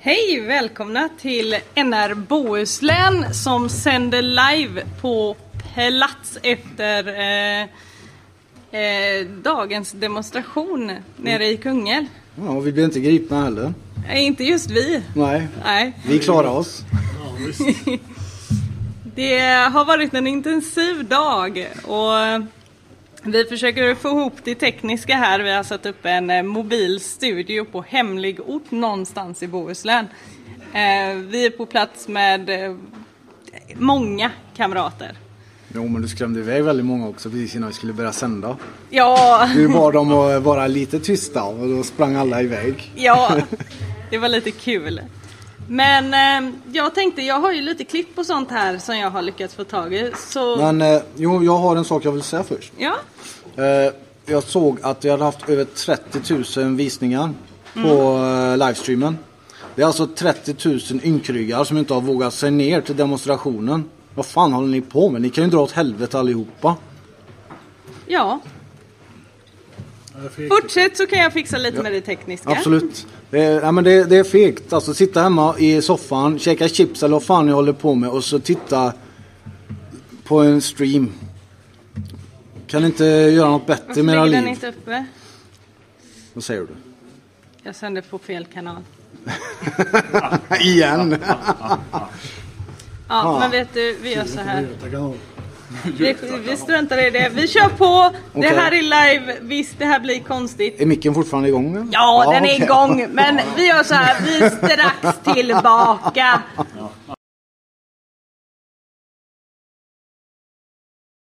Hej, välkomna till NR Bohuslän som sänder live på plats efter dagens demonstration nere i Kungälv. Ja, vi blir inte gripna heller. Inte just vi. Nej. Vi klarar oss. Det har varit en intensiv dag och vi försöker få ihop det tekniska här. Vi har satt upp en mobil studio på hemlig ort någonstans i Bohuslän. Vi är på plats med många kamrater. Jo, men du skrämde iväg väldigt många också precis innan vi skulle börja sända. Ja. Du bad dem att vara lite tysta och då sprang alla iväg. Ja, det var lite kul. Men jag tänkte, jag har ju lite klipp och sånt här som jag har lyckats få tag i. Så... Men jag har en sak jag vill säga först. Ja. Jag såg att vi hade haft över 30 000 visningar på livestreamen. Det är alltså 30 000 ynkryggar som inte har vågat sig ner till demonstrationen. Vad fan håller ni på med? Ni kan ju dra åt helvete allihopa. Ja. Fortsätt så kan jag fixa lite med det tekniska. Absolut. Det är fegt. Alltså sitta hemma i soffan, käka chips eller vad fan ni håller på med och så titta på en stream. Kan inte göra något bättre med era liv. Varför ligger den inte uppe? Vad säger du? Jag sänder på fel kanal. Igen. Ja, men vet du, vi gör så här. Vi struntar i det. Vi kör på. Okay. Det här är live. Visst, det här blir konstigt. Är micken fortfarande igång? Eller? Ja, den är igång. Men vi gör så här. Vi är strax tillbaka.